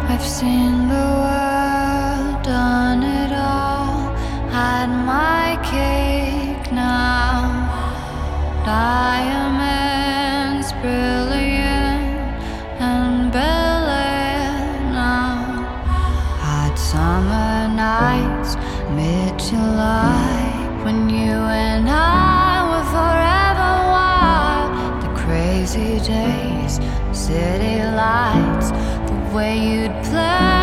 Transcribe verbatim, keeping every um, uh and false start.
I've seen the world, done it all, had my cake now. Diamonds brilliant and Bel Air now. Hot summer nights, mid-July, when you and I were forever wild. The crazy days, city lights, the way you'd play